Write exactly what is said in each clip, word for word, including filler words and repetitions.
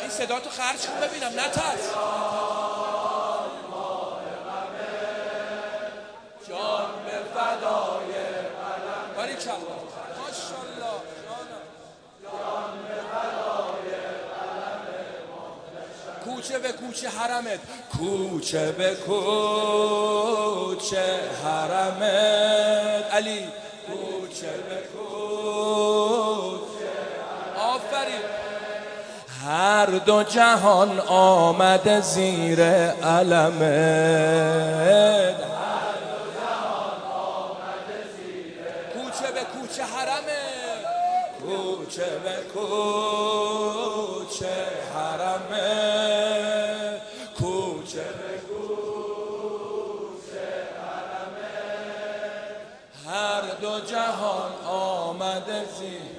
این صدا تو خرج کن ببینم نترس. جان به فدای قلم. باریکلا ماشاءالله. جان به فدای قلم. کوچه به کوچه حرمت، کوچه به کوچه حرمت علی، کوچه به کوچه. آفرین. هر دو جهان آمده زیر علمت، کوچه به کوچه حرمت، کوچه به کوچه حرمت، کوچه به کوچه حرمت. هر دو جهان آمده زیر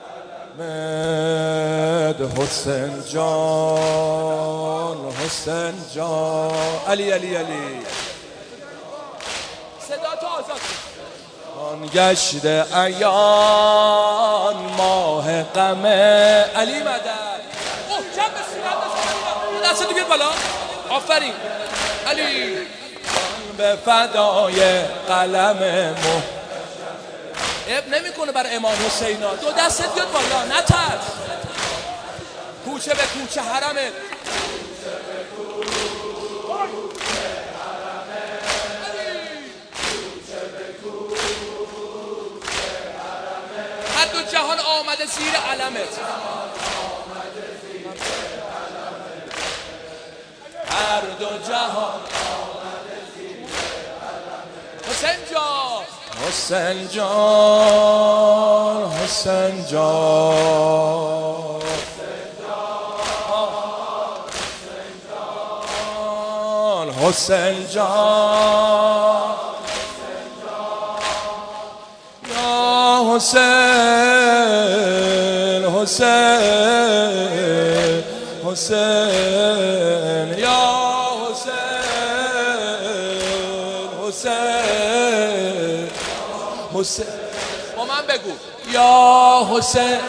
حسین جان، حسین جان. علی علی علی. صدا تو آزاد آن گشت ایان ماه غمه. علی مدد. اوه جنب سینت دست دست بیار بالا. آفرین علی. جان به فدای قلم مو. اب نمیکنه برای امام حسینا. دو دستت بیاد بالا نترس. کوچه به کوچه حرمت، هر دو جهان آمده زیر علمت، هر دو جهان آمده زیر علمت. حسین جان، حسین جان، حسین جان، حسین جان، یا حسین، حسین، حسین، یا حسین، حسین، حسین. با من بگو یا حسین،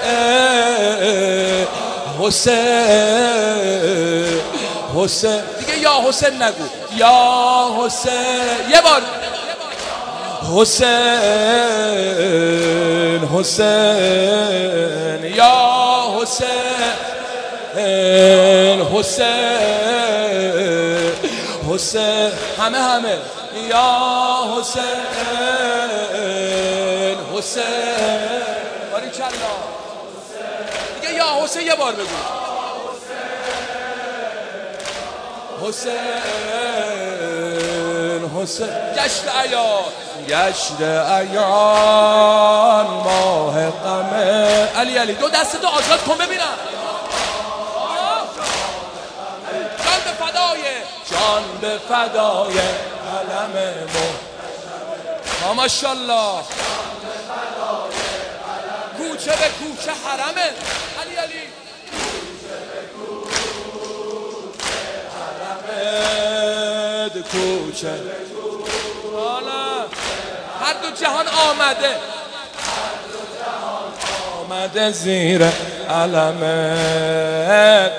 حسین، حسین. دیگه یا حسین نگو، یا حسین. یه بار حسین، حسین، یا حسین، حسین، حسین. همه همه یا حسین، حسین. باریکلا. دیگه یا حسین یه بار بگو. حسین، حسین. گشت ایان، گشت ایان ماه غمه. علی علی. دو دستتو آزاد کن ببینم. جان به فدای، جان به فدای علم مو. ماشاءالله. کوچه به کوچه حرمه. علی علی. کوچه هر دو جهان آمده، آمده زیر علمت.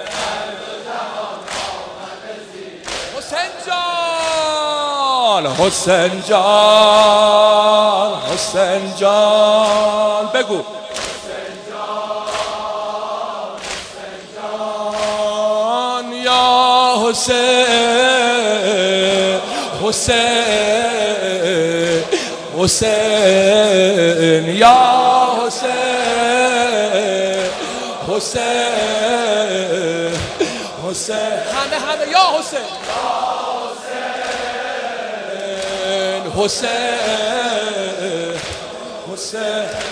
حسین جان، حسین جان، حسین جان. بگو حسین جان، حسین جان، یا حسین، حسین، حسین، یا حسین، حسین، حسین. همه همه یا حسین، حسین، حسین، حسین.